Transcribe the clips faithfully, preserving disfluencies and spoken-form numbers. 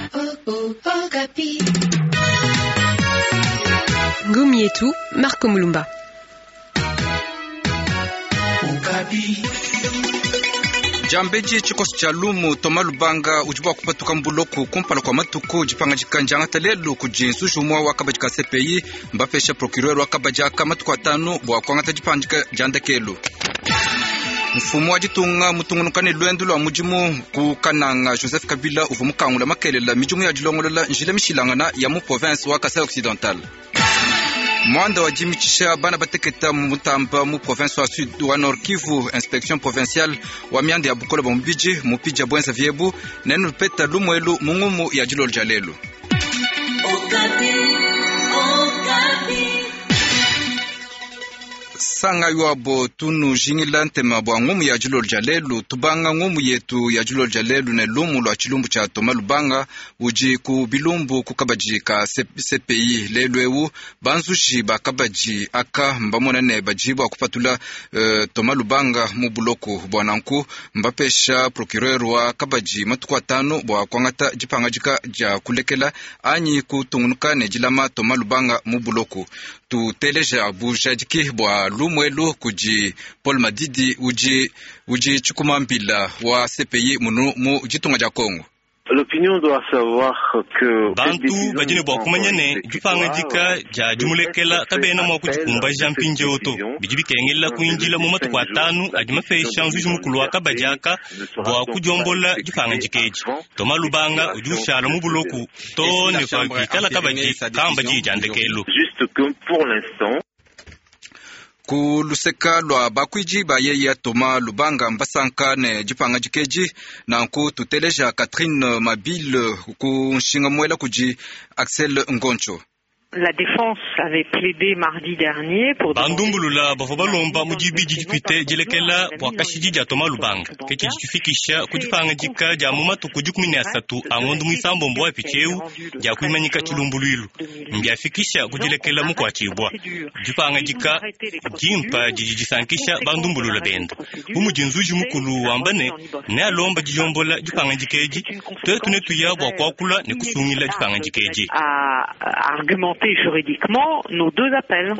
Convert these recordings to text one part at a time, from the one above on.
Ngumi yetu Marco Mulumba. Jambeji chikosi cha lumu Toma Lubanga ujibu wa kupatuka mbuloku kumpala kwa matuku jipanga jikanja talelu kujinsu jumwa wakabajika C P I mbapesha procureur wakabajaka matuku atanu bwa kwangata jipanga jandekelu. Mfumu wa jitunga mutungunukane lwendu lwa mujimu kukananga Joseph Kabila uvumukangula makelela mijumu ya jilongolola njile mishilangana ya mu province wa Kasai Occidental. Mwanda wa Jimmy Chisha bana bateketa mutamba mu province wa Sud wa Nord Kivu inspection provinciale wa miande ya Bukola Bombiji mupija Bwenza Viebu nenu peta lumwelu mungumu ya jilol jalelu. Okapi, Okapi. Sanga yuabo tunu jingila ntema bwa ngumu ya jilol jalelu tubanga ngumu yetu ya jilol jalelu ne lumu lwa chilumbu cha Toma Lubanga uji ku bilumbu kukabaji ka C P I lelwewu banzushi bakabaji aka mbamona ne bajibu akupatula uh, Toma Lubanga mu buloko bwananku mbapesha procureur wa kabaji matuku atano bwa kwangata jipanga jika ja kulekela anyi kutungunuka ne jilama Toma Lubanga mu buloko tu teleja abuja jiki bwa lumwelu kuji Paul Madidi uji uji chukumambila wa C P I munu mu jitunga ja Kongo. L'opinion doit savoir que bantu bajine bwa kumanyane jupanga jika ja jumulekela kabena mwa kuchikumba jampinje oto bijibi kengela kuinjila mu matuku atanu adima fesha nzuju mukulu akabajaka bwa kujombola jupanga jikeji Toma Lubanga ujushala mu buloku to ne kwa kala kabaji kamba jijandekelo juste que pour l'instant ku luseka lwa bakwiji ba yeya Toma Lubanga mbasanka ne jipanga jikeji na ku tuteleja Catherine Mabile ku nshinga mwela kuji Axel Ngoncho. La défense avait plaidé mardi dernier pour bandumbulula bafobalomba mujibi jikipite jilekela bwa kashiji ja Toma Lubanga keki jifikisha kujipanga jika ja mumatu kujukumini asatu angondu mwisambo mbwa picheu ja kuimanyika chilumbuluilu mbiafikisha kujilekela mukwa chibwa jipanga jika jimpa jijisankisha bandumbulula benda umujinzuji mukulu wambane ne alomba jijombola jipanga jikeji twetune tuyabwa kwakula ne kusungila jipanga jikeji argumenter juridiquement nos deux appels.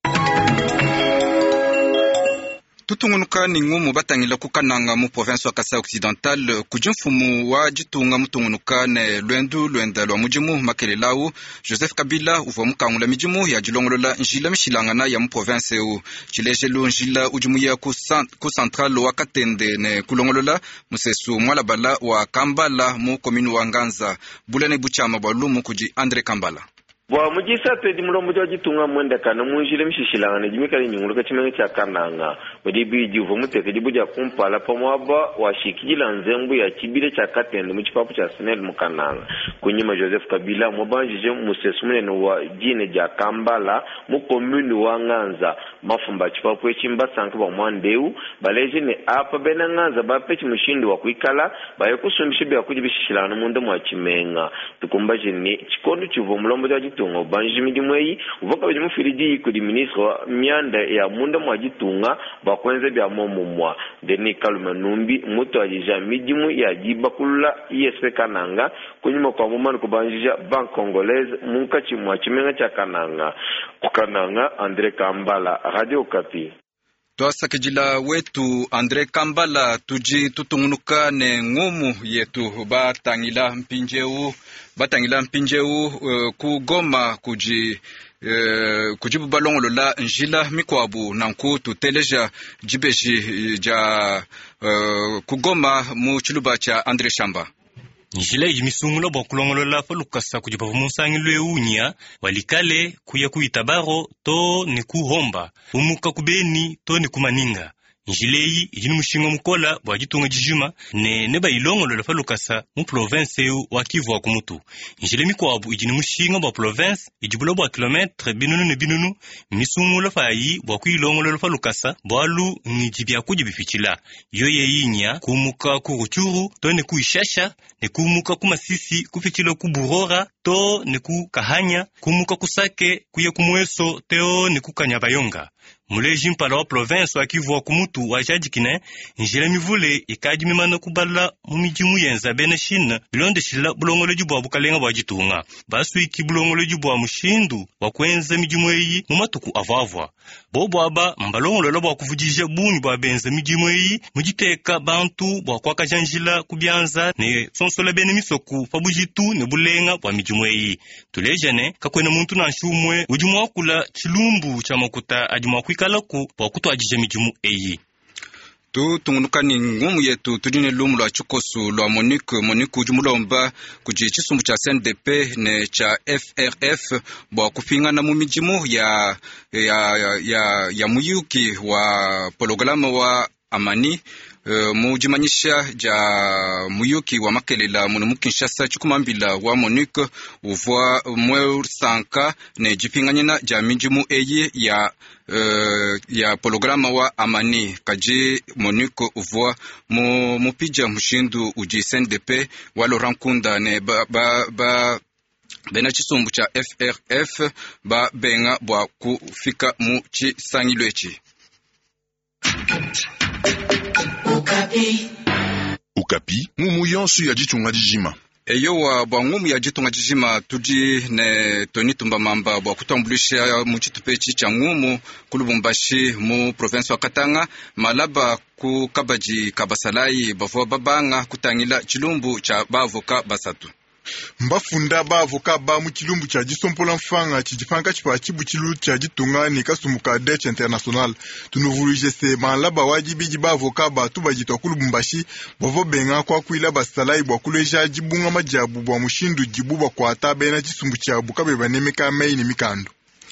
Tutungunuka ni ngumu batangila kukananga mu province wa Kasai Occidental kujumfumu wa jitunga mutungunuka ne lwendu lwenda lwa mujimu makelelawu Joseph Kabila uva mukangula mijimu ya jilongolola njila mishilangana ya mu province u chilejelu njila ujimu ya ku, ku central wa Katende ne kulongolola musesu mwalabala wa Kambala mu kominu wa Nganza bulane buchama bwa lumu kuji Andre Kambala. Bwa mujisa pedi mulombo jwa jitunga mwenda kana munjile mshishilanga ne jimikali nyunguluka chimenga cha kananga mdibi juvo muteke dibuja kumpala pamwaba washikijila nzembu ya chibile cha Katende mu chipapu cha Snell mukananga kunyima Joseph Kabila mwabanjije musesumune no wa jine ja Kambala mu commune wa Nganza mafumba chipapu echimba sanka bwa mwandeu baleje ne apa bena Nganza bapechi mushindi wa kuikala baye kusumbishibe ya kujibishishilanga munde mwa chimenga tukumbaje ni chikondo chuvo mulombo jwa tunga banjimi dimwei uvoka bimu firidi ku di ministre mianda ya munda mwa jitunga bakwenze bya momomwa deni kaluma numbi moto ajija midimu ya jibakulula I S P Kananga kunyuma kwa mumanu kubanjija Bank Congolaise munka chimwa chimenga cha Kananga kukananga Andre Kambala Radio Okapi. Twasa kijila wetu Andre Kambala tuji tutungunuka ne ngumu yetu batangila mpinjeu batangila mpinjeu uh, kugoma kuji uh, kujibu balongolo la njila mikwabu nanku tuteleja jibeji ja uh, kugoma mu chiluba cha Andre Shamba. Njila ijimisungula bwa kulongolola falukasa kujipavu munsangi lue unya walikale kuya kuitabaro to ni kuhomba umuka kubeni to ni kumaninga. Njileyi ijini mushinga mukola bwa jitunga jijuma ne neba ilongolola falukasa mu province yu wa Kivu wa kumutu. Njile mikwabu ijini mushinga bwa province ijibula bwa kilometre binunu ne binunu misungula fayi bwa kuilongolola falukasa bwa lu njibia kujibifichila. Yoye yinya kumuka kuruchuru to ne kuishasha ne kumuka kumasisi kufichila kuburora to ne kukahanya kumuka kusake kuya kumweso teo ne kukanyabayonga. muleji mpala wa province wa Kivu wa kumutu wa jadikine njila mivule ikaji mimana kubala mumiji muyenza bene shina bilonde shila bulongole jubwa bukalenga bwa jitunga basu iki bulongole jubwa mushindu wa kwenza mijimweyi mumatuku avavwa bobo aba mbalongolo lobo kuvujija bunyi bwa benza mijimweyi mujiteka bantu bwa kwaka janjila kubyanza ne sonsola bene misoku pabujitu ne bulenga bwa mijimweyi tulejane kakwena muntu na shumwe ujumwa kula chilumbu cha makuta ajumwa kwikalako bwa kutu ajija mijimu eyi tu tungunukani ngumu yetu tudine lumu lwa chukosu lwa Monique Monique ujumulomba kuji chisumbu cha C N D P ne cha F R F bwa kupingana mu mijimu ya ya ya ya muyuki wa programa wa amani. Uh, mujimanyisha ja muyuki wa makelela munu Kinshasa chukumambila wa Monique uvwa mwe sanka ne jipinganyina ja mijimu eyi ya uh, ya programa wa amani kaji Monique uvwa mu mupija mushindu uji C N D P wa Laurent Nkunda ne ba ba, ba bena chisumbu cha F R F ba benga bwa kufika mu chisangilwechi. Ukapi. Ukapi, ngumu yonsu ya jitunga jijima. Eyo wa bwa ngumu ya jitunga jijima tuji ne Tony Tumba Mamba bwa kutambulisha muchitupechi cha ngumu kulubumbashi mu province wa Katanga malaba ku kabaji kabasalai bavwa babanga kutangila chilumbu cha bavoka basatu. Mbafunda ba avoka ba mu chilumbu cha jisompola mfanga chijipanga chipa chibu chilu cha jitunga ni kasumuka Dutch International tunuvulije se malaba wajibiji ba avoka ba tuba jitokulu bumbashi bovo benga kwa kuila basalai bwa kuleja jibunga majabu bwa mushindu jibuba kwa tabe na chisumbu cha bukabe banemeka mei ni mikando.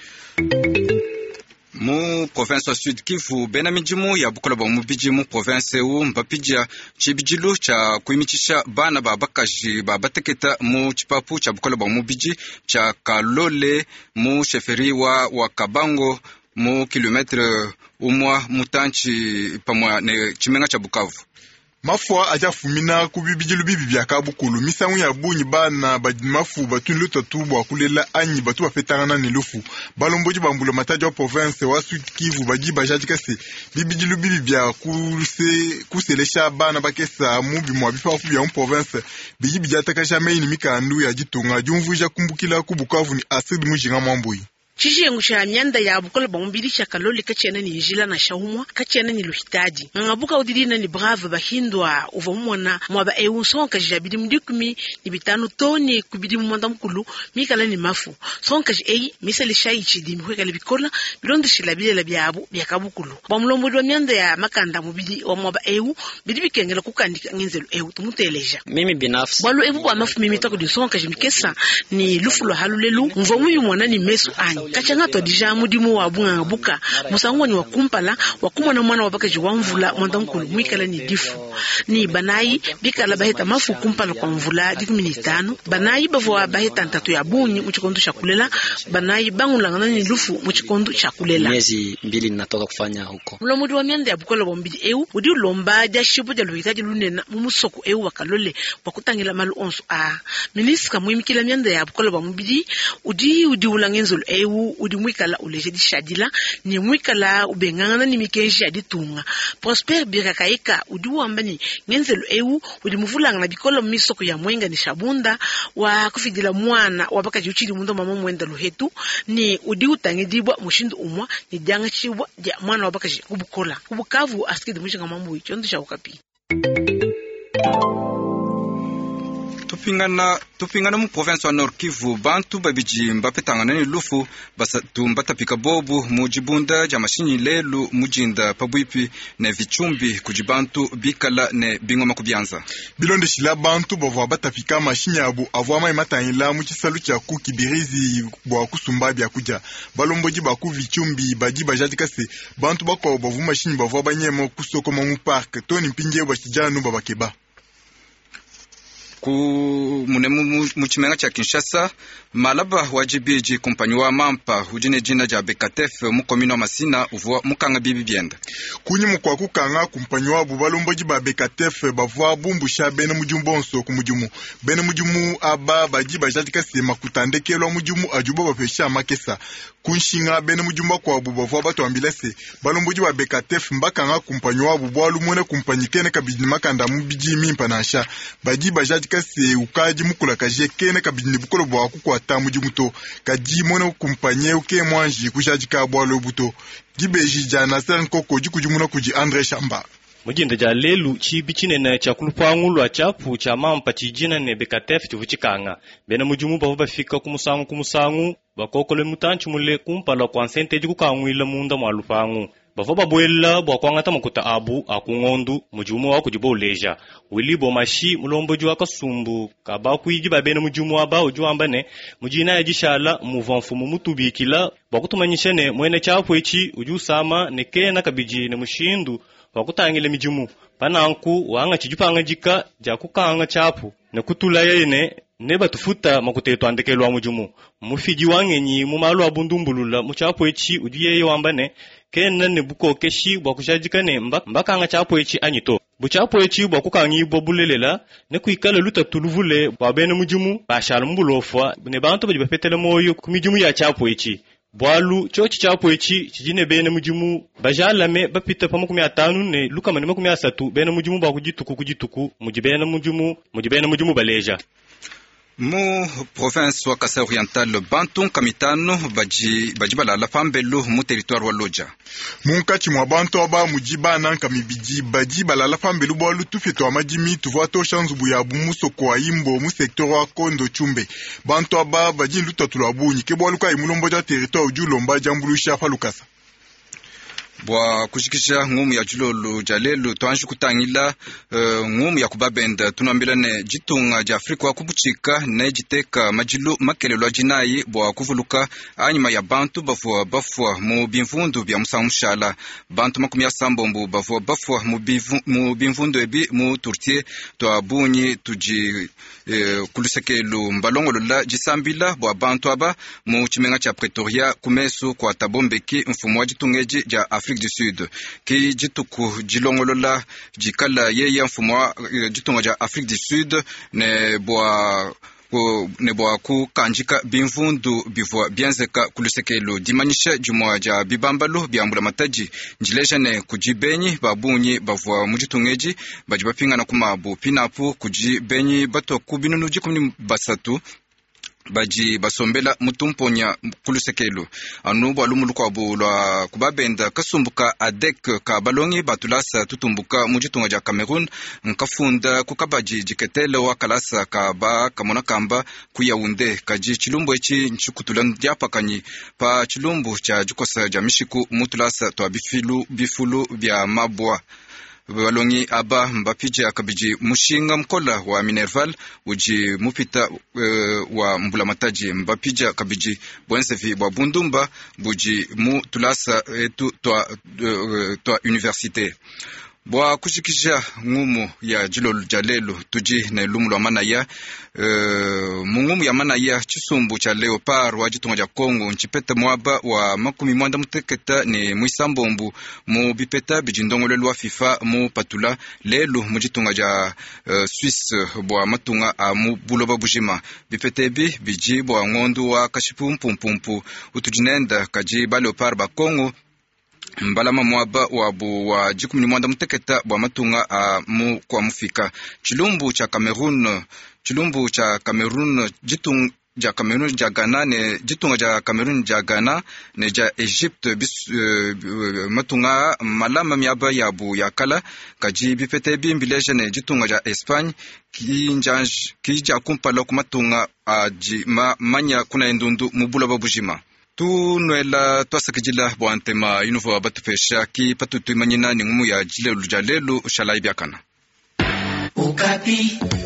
Mu province wa Sud Kivu bena mijimu ya bukola ba mubiji mu province u mbapija chibijilu cha kuimichisha bana ba bakaji ba bateketa mu chipapu cha bukola ba mubiji cha Kalole mu sheferi wa wa Kabango mu kilometre umwa mutanchi pamwa ne chimenga cha Bukavu. Mafua aja fumina kubibijilu bibi bya kabukulu misangu ya bunyi bana mafu batunu tatu bwa kulela anyi batu bafetana ne lufu balomboji bambulo mataja wa province wa Sud Kivu baji bajaji kase bibijilu bibi bya kuse kuselesha bana bakesa mubi mwa bifafu bya province biji bijata kasha meini mikandu ya jitunga jumvuja kumbukila kubukavu ni asidi mujinga mwambuyi. Chijengu cha myanda ya bukola ba mbili cha Kalole kachena ni jila na shaumwa kachena ni luhitaji ngabuka udilina ni brave bahindwa uvomona mwaba eunson kajabidi mdikumi ni bitano toni kubidi mwanda mkulu mikala ni mafu sonka ei misali shai chidi mkwekala bikola bilondo shilabile la byabu byakabukulu bamulombo wa myanda ya makanda mubidi wa mwaba eu bidi bikengela kukandika ngenzelo eu tumuteleja mimi binafsi balo ebu wa mafu mimi tako di sonka jimikesa ni lufulo halulelu mvomu yumwana ni mesu anyi kachanga to dija mudimu wa bunga buka musangoni wa kumpala wa kumwana mwana wabakaji wa mvula mwanda mkulu mwikala ni difu ni banayi bikala baheta mafu kumpala kwa mvula diku minitano banayi bavwa baheta ntatu ya bunyi mchikondo chakulela banayi bangulangana ni lufu mchikondo chakulela miezi mbili ninatoka kufanya huko mlomudi wa myanda ya bukola bombidi eu udi ulomba ja shibu ja luhitaji lunena mumusoko eu wa Kalole wakutangila malu onsu a ministra muimikila myanda ya bukola bombidi udi udi ulangenzolo eu udi mwikala uleje di shadila ni mwikala ubengangana ni mikenji aditunga Prosper Birakaika udi wambani ngenzelo eu udi muvulanga na bikola misoko ya mwenga ni shabunda wa kufidila mwana wabakaji uchili mundo mama mwenda luhetu ni udi utangidibwa mushindu umwa ni janga chibwa ja mwana wabakaji kubukola kubukavu askidi mwishinga mambu ichondo cha Ukapi. Tupingana tupingana mu province wa Nord Kivu bantu babiji mbapetangana ni lufu basatu mbatapika bobu mujibunda ja mashinyi lelu mujinda pabwipi ne vichumbi kujibantu bikala ne bingoma kubyanza bilonde shila bantu bavwa batapika mashinyi abu avwa mai matangila mu chisalu cha ku kibirizi bwa kusumba bya kuja balomboji baku vichumbi baji bajaji kase bantu bako bavu mashinyi bavwa banyemo kusoko mu park toni mpinje bwa kijanu babakeba. ku mune muchimenga cha Kinshasa malaba wajibiji kumpanyi wa mampa ujine jina ja Bekatef mukomino Masina uvua mukanga bibi bienda kunyi mukwa kukanga kumpanyi wa bubalomboji ba Bekatef bavua bumbusha bene mujumbonso kumujumu bene mujumu aba baji bajatika sema kutandekelwa mujumu ajubo bafesha makesa kunshinga bene mujumba kwa bubavua batu ambilese balomboji ba Bekatef mbakanga kumpanyi wa bubwalu mwene kumpanyi kene kabidi makanda mubiji mimpa nasha baji bajatika se ukaji mukula kaje kene kabidi bukolo bwa kukwa tamu jimuto kaji mwana kumpanye uke mwanji kujajika bwalo buto gibeji jana sen koko jikujumuna kuji Andre Shamba mujinda ja lelu chibi chinene cha kulupangu lwa chapu cha mampa chijina ne Bekatef chivuchikanga bena mujumu bavo bafika kumusangu kumusangu bakokole mutanchu mule kumpala kwa nsente jikukangu ila munda mwa lupangu bavo babuela bwa kwangata makuta abu akungondu mujumu wa kujibo uleja wili bo mashi mulombo jwa kasumbu kaba kuiji babene mujumu aba ujuambane mujina yajishala muvanfumu mutubikila bakutumanyishene mwene chapu echi ujusama nekena kabiji ne mushindu wakutangile mijumu pananku wanga chijupanga jika ja kukanga chapu ne kutula yene ne batufuta makuteto andekelwa mujumu mufiji wangenyi mumalu abundumbulula muchapu echi ujiye wambane kena ne buko keshi bwakushajikane mbakanga chapu echi anyito buchapu echi bwakukangi bobulelela ne kuikala luta tuluvule bwabene mujumu bashala mbulofwa ne bantu bajibapetele moyo kumijumu ya chapu echi bwalu chochi chapu echi chijine bene mujumu bajalame bapita pa makumi atanu ne lukamane makumi asatu bene mujumu bakujituku kujituku mujibene mujumu mujibene mujumu baleja mu province wa Kasai Oriental Bantu kamitano baji bajibala la fambelu mu territoire wa Loja munkachi mwa bantu aba mujiba nan kamibiji bajibala la fambelu bwa lutufeto amajimi tuva to chanzu buya bumuso kwa imbo mu secteur wa Kondo Chumbe bantu aba baji lutatula bunyi ke bwa luka imulombo ja territoire julomba jambulusha falukasa bwa kushikisha ngumu ya julolo jalelo twanshi kutangila uh, ngumu ya kubabenda tunambelane jitunga ja Afrika wa kubuchika na jiteka majilu makelelo jinayi bwa kuvuluka anyuma ya bantu bafwa bafwa mu bimvundu bya musamushala bantu makumi asambombu bafwa bafwa mu bimvundu ebi mu turtie to abunyi tuji eh, kulusekelo mbalongolo la jisambila bwa bantu aba mu chimenga cha Pretoria kumesu kwa tabombeki mfumo wa jitungeji ja Afrika du Sud ki jituku jilongolola jikala yeye mfumo jitunga ja Afrique du Sud ne bwa ne bwa ku kanjika bimvundu bivwa bianzeka kulusekelo dimanyisha jumwa ja bibambalo byambula mataji njileja ne kujibenyi babunyi bavwa mujitungeji bajibapinga na kumabu pinapu kujibenyi bato kubinunu jikumni basatu baji basombela mutumponya kulusekelo anu balumulu kwa bulwa kubabenda kasumbuka adek ka balongi batulasa tutumbuka mujitunga ja Cameroon nkafunda kukabaji jiketele wa kalasa ka ba kamona kamba kuyaunde kaji chilumbu echi nchukutulan diapakanyi pa chilumbu cha jukosa ja mishiku mutulasa to bifilu bifulu bya mabwa balongi aba mbapija kabiji mushinga mkola wa Minerval uji mupita uh, wa mbula mataji mbapija kabiji bwensefi bwa bundumba buji mu tulasa etu toa uh, toa universite bwa kushikisha ngumu ya jilolo jalelo tuji na lumulwa manaya uh, mungumu ya manaya chisumbu cha Leopard wa jitunga ja Kongo nchipeta mwaba wa makumi mwanda muteketa ni muisambombu mu bipeta bijindongolo lwa FIFA mu patula lelu mujitunga ja uh, Suisse bwa matunga a mu buloba bujima bipete bi biji bwa ngondu wa kashipu mpumpumpu utujinenda kaji ba Leopard ba Kongo mbalama mwaba wabu wa jikumi mwanda muteketa bwa matunga a mu kwa mufika chilumbu cha Cameroon chilumbu cha Cameroon jitung ja Cameroon ja Ghana ne jitunga ja Cameroon ja Ghana ne ja Egypte bis uh, matunga malama myaba yabu yakala kaji bipete bimbileje ne jitunga ja Espagne kinjanj kija kumpala kumatunga a ji ma, manya kuna endundu mubula babujima tu nwela twasakijila bwantema inuvo batupesha ki patutu imanyina ni ngumu ya jile lujalelu shalai byakana Ukapi.